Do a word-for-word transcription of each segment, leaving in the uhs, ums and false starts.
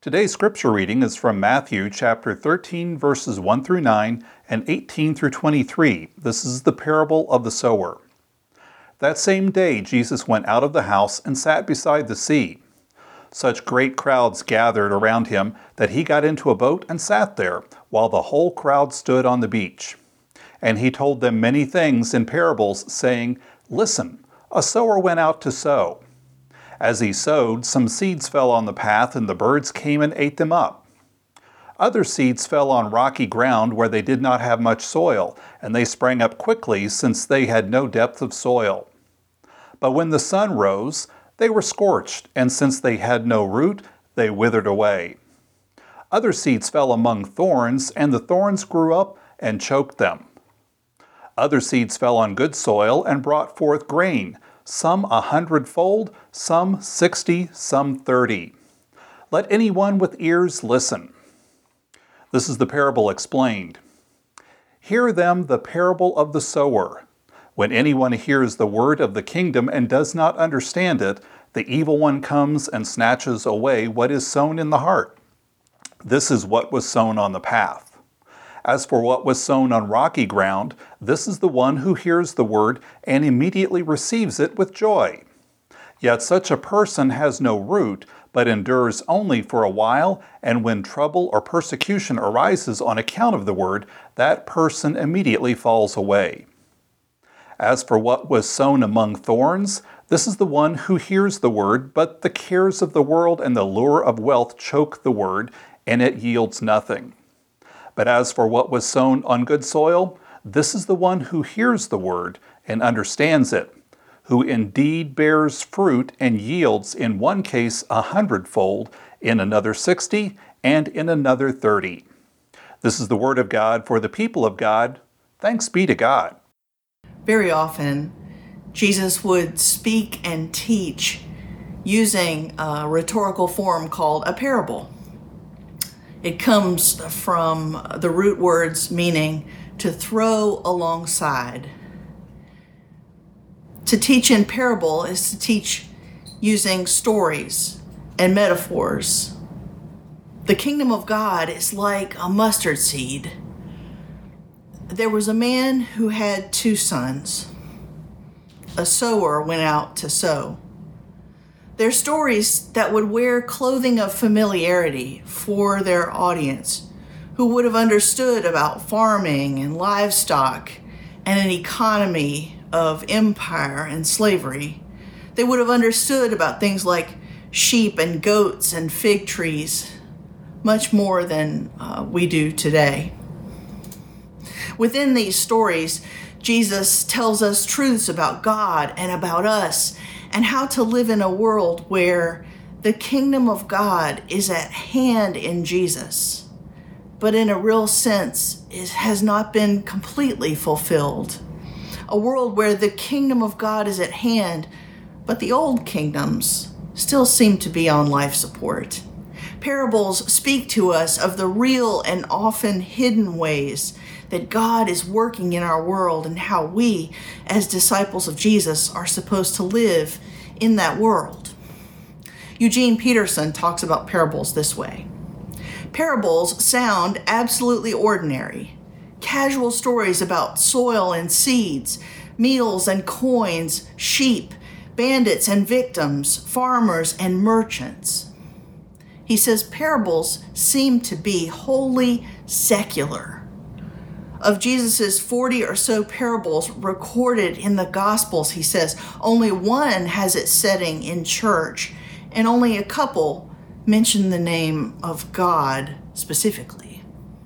Today's scripture reading is from Matthew chapter thirteen, verses one through nine and eighteen through twenty-three. This is the parable of the sower. That same day Jesus went out of the house and sat beside the sea. Such great crowds gathered around him that he got into a boat and sat there, while the whole crowd stood on the beach. And he told them many things in parables, saying, "Listen, a sower went out to sow. As he sowed, some seeds fell on the path, and the birds came and ate them up. Other seeds fell on rocky ground where they did not have much soil, and they sprang up quickly since they had no depth of soil. But when the sun rose, they were scorched, and since they had no root, they withered away. Other seeds fell among thorns, and the thorns grew up and choked them. Other seeds fell on good soil and brought forth grain, some a hundredfold, some sixty, some thirty. Let anyone with ears listen." This is the parable explained. "Hear them the parable of the sower. When anyone hears the word of the kingdom and does not understand it, the evil one comes and snatches away what is sown in the heart. This is what was sown on the path. As for what was sown on rocky ground, this is the one who hears the word and immediately receives it with joy. Yet such a person has no root, but endures only for a while, and when trouble or persecution arises on account of the word, that person immediately falls away. As for what was sown among thorns, this is the one who hears the word, but the cares of the world and the lure of wealth choke the word, and it yields nothing. But as for what was sown on good soil, this is the one who hears the word and understands it, who indeed bears fruit and yields in one case a hundredfold, in another sixty, and in another thirty. This is the word of God for the people of God. Thanks be to God." Very often, Jesus would speak and teach using a rhetorical form called a parable. It comes from the root words meaning to throw alongside. To teach in parable is to teach using stories and metaphors. The kingdom of God is like a mustard seed. There was a man who had two sons. A sower went out to sow. They're stories that would wear clothing of familiarity for their audience, who would have understood about farming and livestock and an economy of empire and slavery. They would have understood about things like sheep and goats and fig trees, much more than uh, we do today. Within these stories, Jesus tells us truths about God and about us, and how to live in a world where the kingdom of God is at hand in Jesus, but in a real sense, it has not been completely fulfilled. A world where the kingdom of God is at hand, but the old kingdoms still seem to be on life support. Parables speak to us of the real and often hidden ways that God is working in our world and how we, as disciples of Jesus, are supposed to live in that world. Eugene Peterson talks about parables this way. Parables sound absolutely ordinary. Casual stories about soil and seeds, meals and coins, sheep, bandits and victims, farmers and merchants. He says parables seem to be wholly secular. Of Jesus's forty or so parables recorded in the Gospels, he says, only one has its setting in church, and only a couple mention the name of God specifically.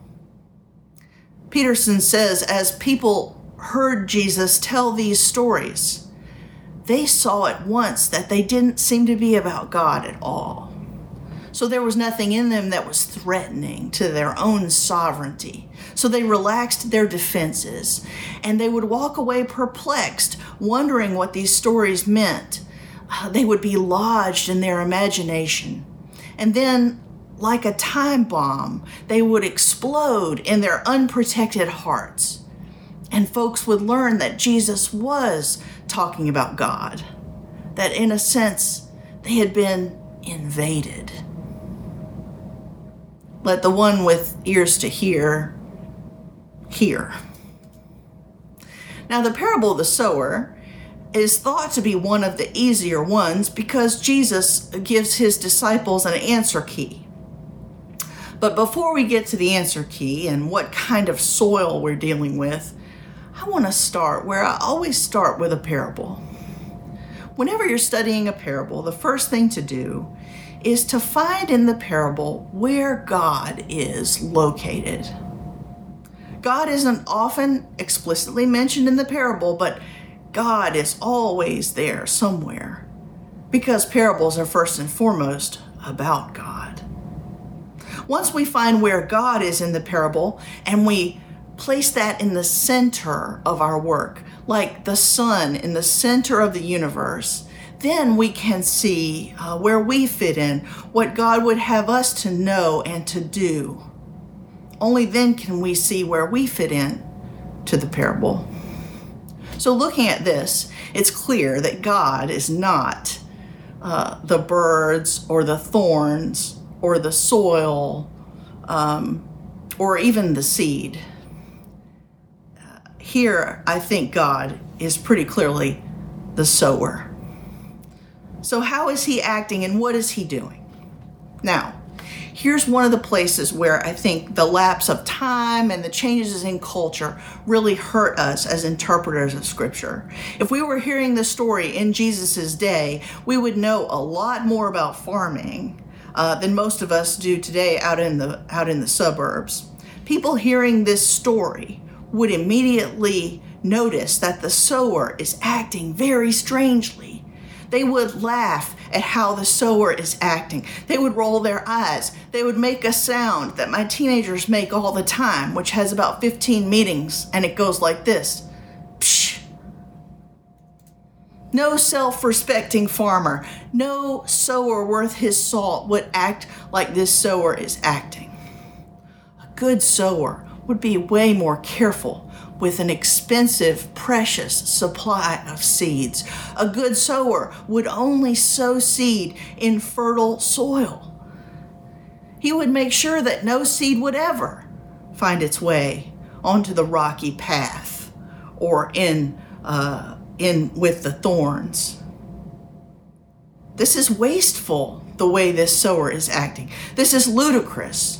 Peterson says, as people heard Jesus tell these stories, they saw at once that they didn't seem to be about God at all. So there was nothing in them that was threatening to their own sovereignty. So they relaxed their defenses, and they would walk away perplexed, wondering what these stories meant. They would be lodged in their imagination. And then, like a time bomb, they would explode in their unprotected hearts. And folks would learn that Jesus was talking about God, that in a sense, they had been invaded. Let the one with ears to hear, hear. Now, the parable of the sower is thought to be one of the easier ones because Jesus gives his disciples an answer key. But before we get to the answer key and what kind of soil we're dealing with, I want to start where I always start with a parable. Whenever you're studying a parable, the first thing to do is to find in the parable where God is located. God isn't often explicitly mentioned in the parable, but God is always there somewhere because parables are first and foremost about God. Once we find where God is in the parable and we place that in the center of our work, like the sun in the center of the universe, then we can see uh, where we fit in, what God would have us to know and to do. Only then can we see where we fit in to the parable. So looking at this, it's clear that God is not uh, the birds or the thorns or the soil um, or even the seed. Uh, here, I think God is pretty clearly the sower. So how is he acting and what is he doing? Now, here's one of the places where I think the lapse of time and the changes in culture really hurt us as interpreters of Scripture. If we were hearing the story in Jesus' day, we would know a lot more about farming uh, than most of us do today out in the out in the suburbs. People hearing this story would immediately notice that the sower is acting very strangely. They would laugh at how the sower is acting. They would roll their eyes. They would make a sound that my teenagers make all the time, which has about fifteen meanings, and it goes like this. Psh. No self-respecting farmer, no sower worth his salt would act like this sower is acting. A good sower would be way more careful with an expensive, precious supply of seeds. A good sower would only sow seed in fertile soil. He would make sure that no seed would ever find its way onto the rocky path or in, uh, in with the thorns. This is wasteful, the way this sower is acting. This is ludicrous.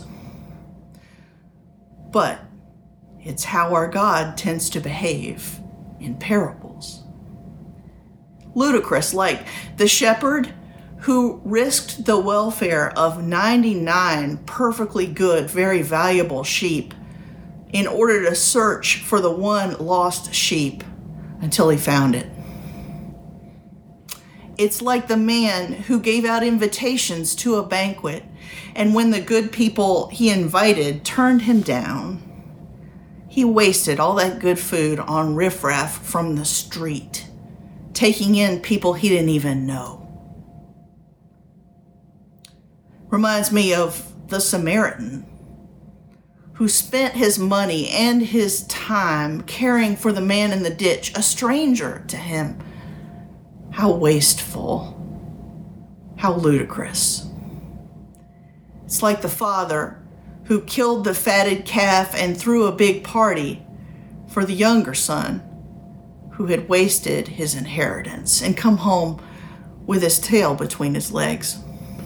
But it's how our God tends to behave in parables. Ludicrous, like the shepherd who risked the welfare of ninety-nine perfectly good, very valuable sheep in order to search for the one lost sheep until he found it. It's like the man who gave out invitations to a banquet, and when the good people he invited turned him down, he wasted all that good food on riffraff from the street, taking in people he didn't even know. Reminds me of the Samaritan who spent his money and his time caring for the man in the ditch, a stranger to him. How wasteful, how ludicrous. It's like the father who killed the fatted calf and threw a big party for the younger son who had wasted his inheritance and come home with his tail between his legs.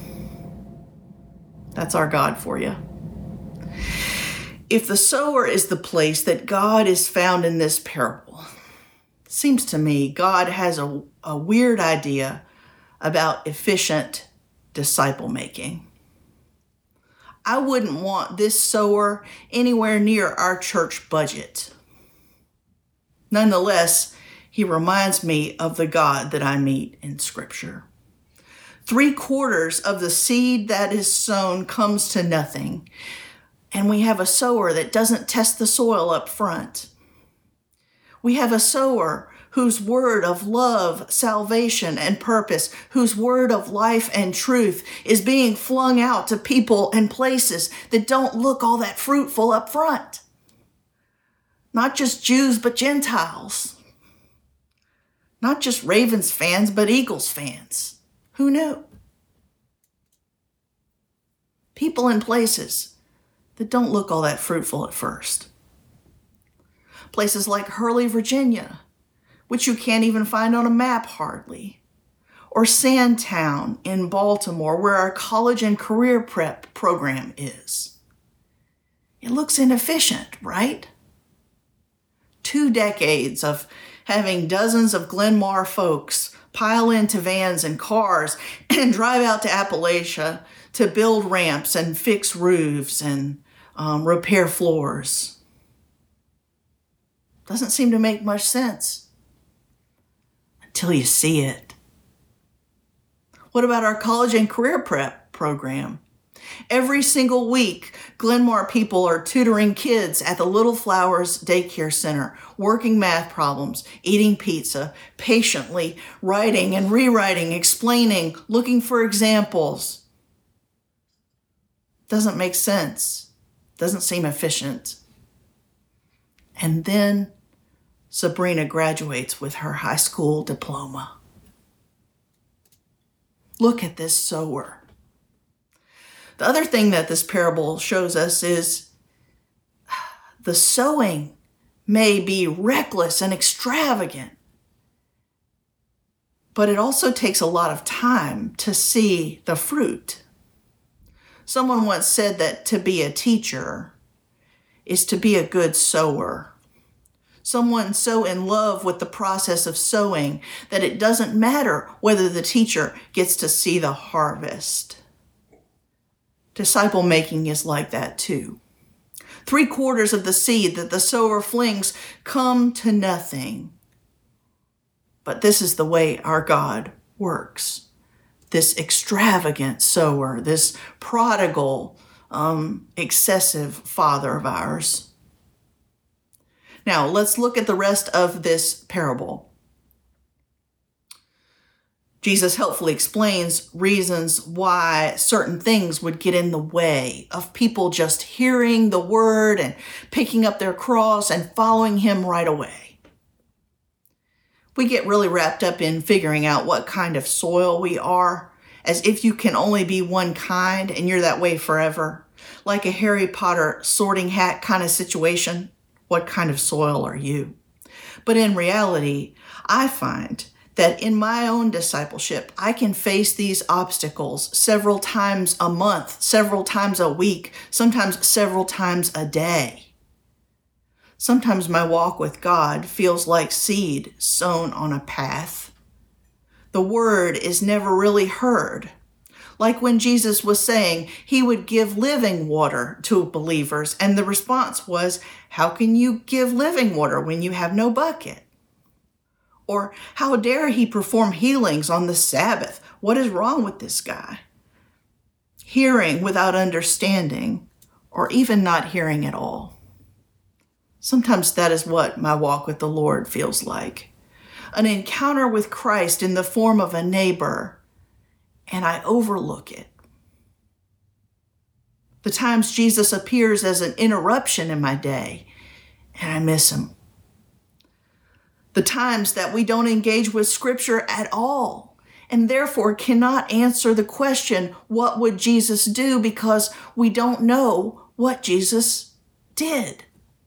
That's our God for you. If the sower is the place that God is found in this parable, it seems to me God has a, a weird idea about efficient disciple making. I wouldn't want this sower anywhere near our church budget. Nonetheless, he reminds me of the God that I meet in Scripture. Three quarters of the seed that is sown comes to nothing, and we have a sower that doesn't test the soil up front. We have a sower whose word of love, salvation, and purpose, whose word of life and truth is being flung out to people and places that don't look all that fruitful up front. Not just Jews, but Gentiles. Not just Ravens fans, but Eagles fans. Who knew? People and places that don't look all that fruitful at first. Places like Hurley, Virginia, which you can't even find on a map hardly. Or Sandtown in Baltimore, where our college and career prep program is. It looks inefficient, right? Two decades of having dozens of Glenmar folks pile into vans and cars and drive out to Appalachia to build ramps and fix roofs and um, repair floors. Doesn't seem to make much sense until you see it. What about our college and career prep program? Every single week, Glenmar people are tutoring kids at the Little Flowers Daycare Center, working math problems, eating pizza, patiently writing and rewriting, explaining, looking for examples. Doesn't make sense. Doesn't seem efficient. And then Sabrina graduates with her high school diploma. Look at this sower. The other thing that this parable shows us is the sowing may be reckless and extravagant, but it also takes a lot of time to see the fruit. Someone once said that to be a teacher is to be a good sower. Someone so in love with the process of sowing that it doesn't matter whether the teacher gets to see the harvest. Disciple making is like that too. Three quarters of the seed that the sower flings come to nothing. But this is the way our God works. This extravagant sower, this prodigal, um, excessive Father of ours. Now, let's look at the rest of this parable. Jesus helpfully explains reasons why certain things would get in the way of people just hearing the word and picking up their cross and following him right away. We get really wrapped up in figuring out what kind of soil we are, as if you can only be one kind and you're that way forever. Like a Harry Potter sorting hat kind of situation. What kind of soil are you? But in reality, I find that in my own discipleship, I can face these obstacles several times a month, several times a week, sometimes several times a day. Sometimes my walk with God feels like seed sown on a path. The word is never really heard. Like when Jesus was saying he would give living water to believers, and the response was, how can you give living water when you have no bucket? Or how dare he perform healings on the Sabbath? What is wrong with this guy? Hearing without understanding, or even not hearing at all. Sometimes that is what my walk with the Lord feels like. An encounter with Christ in the form of a neighbor, and I overlook it. The times Jesus appears as an interruption in my day, and I miss him. The times that we don't engage with Scripture at all, and therefore cannot answer the question, what would Jesus do? Because we don't know what Jesus did.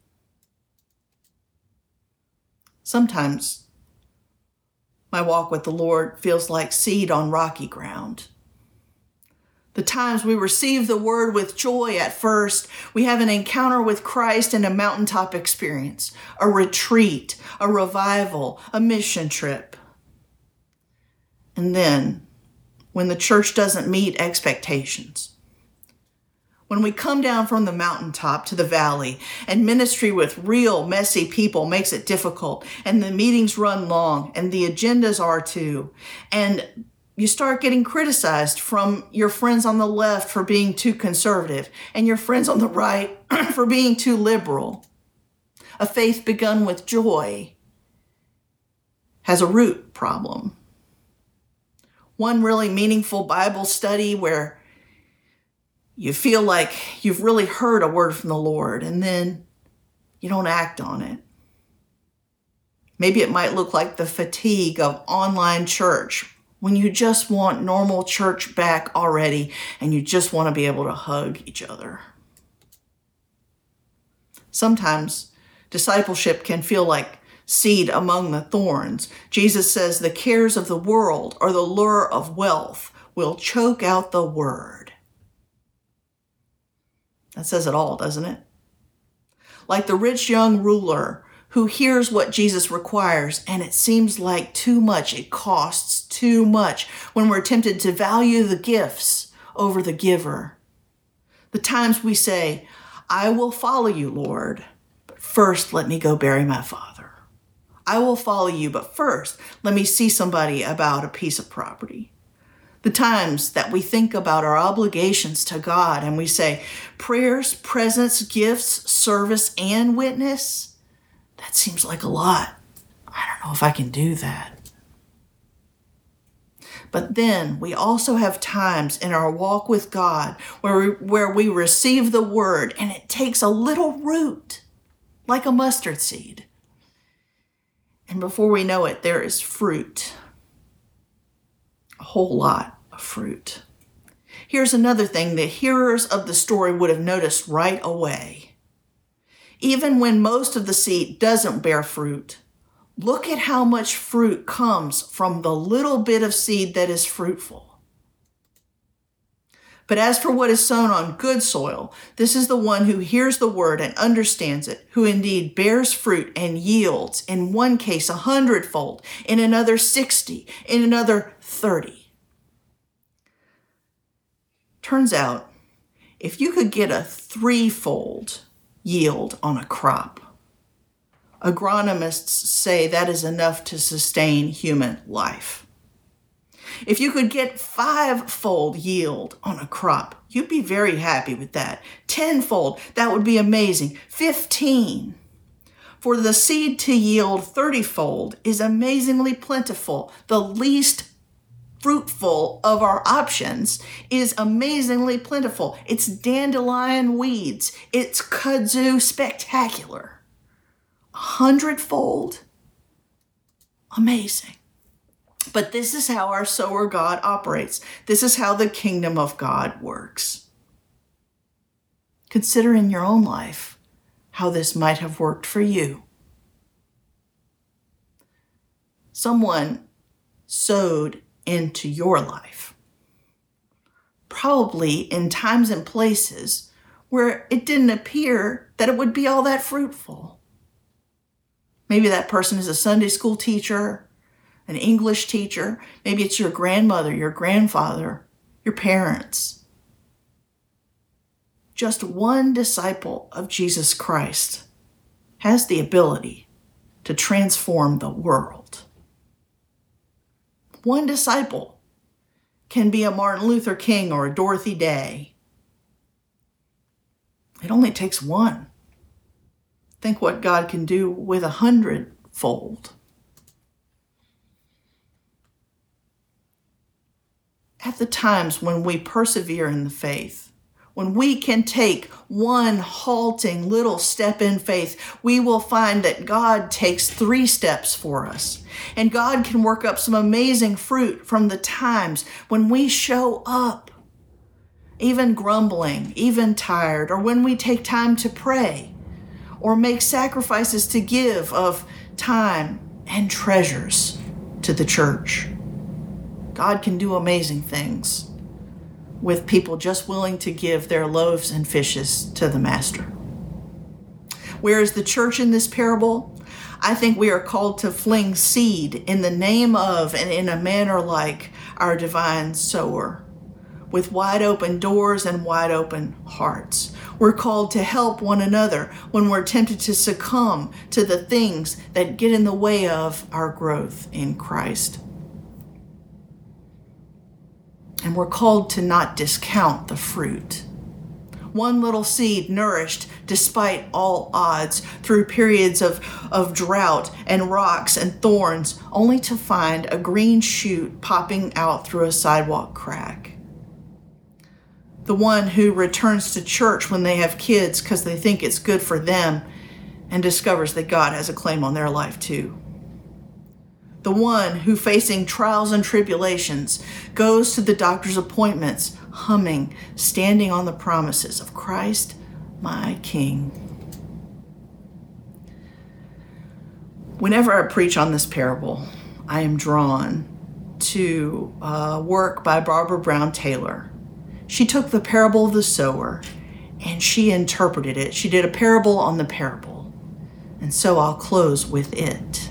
Sometimes my walk with the Lord feels like seed on rocky ground. The times we receive the word with joy at first, we have an encounter with Christ and a mountaintop experience, a retreat, a revival, a mission trip. And then, when the church doesn't meet expectations, when we come down from the mountaintop to the valley and ministry with real messy people makes it difficult, and the meetings run long and the agendas are too, and you start getting criticized from your friends on the left for being too conservative and your friends on the right for being too liberal. A faith begun with joy has a root problem. One really meaningful Bible study where you feel like you've really heard a word from the Lord and then you don't act on it. Maybe it might look like the fatigue of online church when you just want normal church back already and you just want to be able to hug each other. Sometimes discipleship can feel like seed among the thorns. Jesus says the cares of the world or the lure of wealth will choke out the word. That says it all, doesn't it? Like the rich young ruler who hears what Jesus requires, and it seems like too much. It costs too much when we're tempted to value the gifts over the giver. The times we say, I will follow you, Lord, but first let me go bury my father. I will follow you, but first let me see somebody about a piece of property. The times that we think about our obligations to God and we say, prayers, presence, gifts, service, and witness, that seems like a lot. I don't know if I can do that. But then we also have times in our walk with God where we, where we receive the word and it takes a little root, like a mustard seed. And before we know it, there is fruit. A whole lot of fruit. Here's another thing the hearers of the story would have noticed right away. Even when most of the seed doesn't bear fruit, look at how much fruit comes from the little bit of seed that is fruitful. But as for what is sown on good soil, this is the one who hears the word and understands it, who indeed bears fruit and yields, in one case a hundredfold, in another sixty, in another thirty. Turns out, if you could get a threefold yield on a crop, agronomists say that is enough to sustain human life. If you could get five-fold yield on a crop, you'd be very happy with that. Tenfold, that would be amazing. Fifteen. For the seed to yield thirty-fold is amazingly plentiful. The least fruitful of our options is amazingly plentiful. It's dandelion weeds. It's kudzu spectacular. A hundredfold. Amazing. But this is how our sower God operates. This is how the kingdom of God works. Consider in your own life how this might have worked for you. Someone sowed into your life, probably in times and places where it didn't appear that it would be all that fruitful. Maybe that person is a Sunday school teacher, an English teacher. Maybe it's your grandmother, your grandfather, your parents. Just one disciple of Jesus Christ has the ability to transform the world. One disciple can be a Martin Luther King or a Dorothy Day. It only takes one. Think what God can do with a hundredfold. At the times when we persevere in the faith, when we can take one halting little step in faith, we will find that God takes three steps for us. And God can work up some amazing fruit from the times when we show up, even grumbling, even tired, or when we take time to pray, or make sacrifices to give of time and treasures to the church. God can do amazing things with people just willing to give their loaves and fishes to the master. Where is the church in this parable? I think we are called to fling seed in the name of and in a manner like our divine sower, with wide open doors and wide open hearts. We're called to help one another when we're tempted to succumb to the things that get in the way of our growth in Christ. And we're called to not discount the fruit. One little seed nourished despite all odds through periods of, of drought and rocks and thorns, only to find a green shoot popping out through a sidewalk crack. The one who returns to church when they have kids because they think it's good for them and discovers that God has a claim on their life too. The one who, facing trials and tribulations, goes to the doctor's appointments, humming, standing on the promises of Christ, my King. Whenever I preach on this parable, I am drawn to uh, work by Barbara Brown Taylor. She took the parable of the sower and she interpreted it. She did a parable on the parable. And so I'll close with it.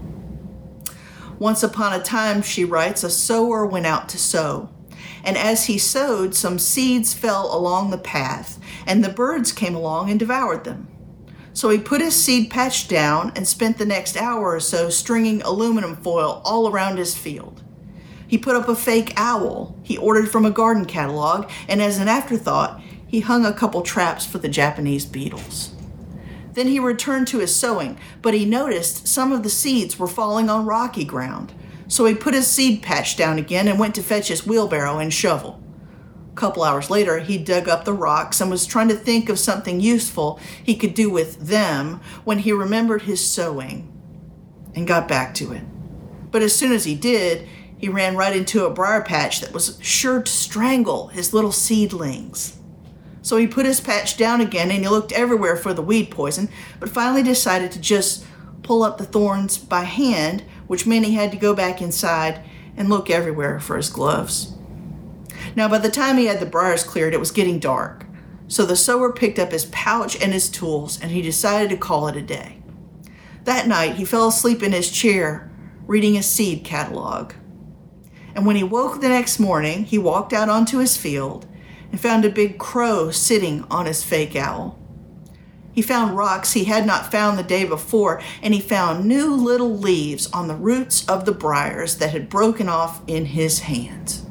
Once upon a time, she writes, a sower went out to sow. And as he sowed, some seeds fell along the path, and the birds came along and devoured them. So he put his seed patch down and spent the next hour or so stringing aluminum foil all around his field. He put up a fake owl he ordered from a garden catalog, and as an afterthought, he hung a couple traps for the Japanese beetles. Then he returned to his sowing, but he noticed some of the seeds were falling on rocky ground. So he put his seed patch down again and went to fetch his wheelbarrow and shovel. A couple hours later, he dug up the rocks and was trying to think of something useful he could do with them when he remembered his sowing and got back to it. But as soon as he did, he ran right into a briar patch that was sure to strangle his little seedlings. So he put his patch down again and he looked everywhere for the weed poison, but finally decided to just pull up the thorns by hand, which meant he had to go back inside and look everywhere for his gloves. Now, by the time he had the briars cleared, it was getting dark. So the sower picked up his pouch and his tools, and he decided to call it a day. That night, he fell asleep in his chair, reading a seed catalog. And when he woke the next morning, he walked out onto his field and found a big crow sitting on his fake owl. He found rocks he had not found the day before, and he found new little leaves on the roots of the briars that had broken off in his hands.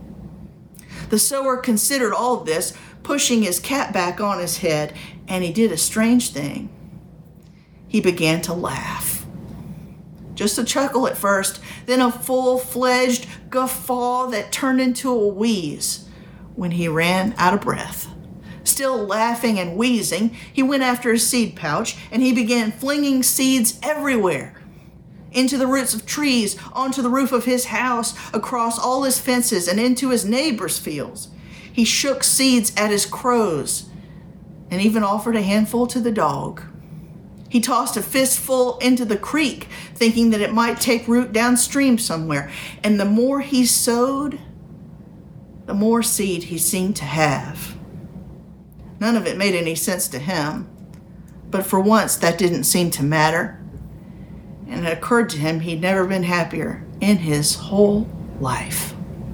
The sower considered all this, pushing his cap back on his head, and he did a strange thing. He began to laugh. Just a chuckle at first, then a full-fledged guffaw that turned into a wheeze when he ran out of breath. Still laughing and wheezing, he went after his seed pouch, and he began flinging seeds everywhere. Into the roots of trees, onto the roof of his house, across all his fences, and into his neighbors' fields. He shook seeds at his crows, and even offered a handful to the dog. He tossed a fistful into the creek, thinking that it might take root downstream somewhere. And the more he sowed, the more seed he seemed to have. None of it made any sense to him, but for once that didn't seem to matter. And it occurred to him he'd never been happier in his whole life.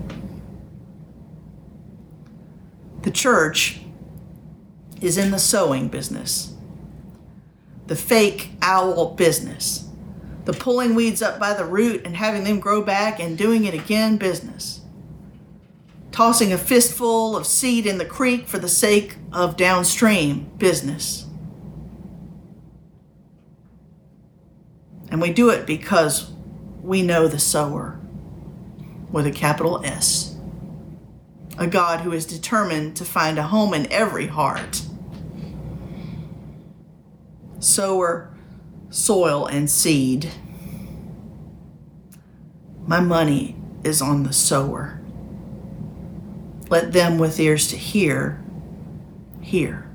The church is in the sowing business, the fake owl business, the pulling weeds up by the root and having them grow back and doing it again business. Tossing a fistful of seed in the creek for the sake of downstream business. And we do it because we know the sower with a capital S. A God who is determined to find a home in every heart. Sower, soil, and seed. My money is on the sower. Let them with ears to hear, hear.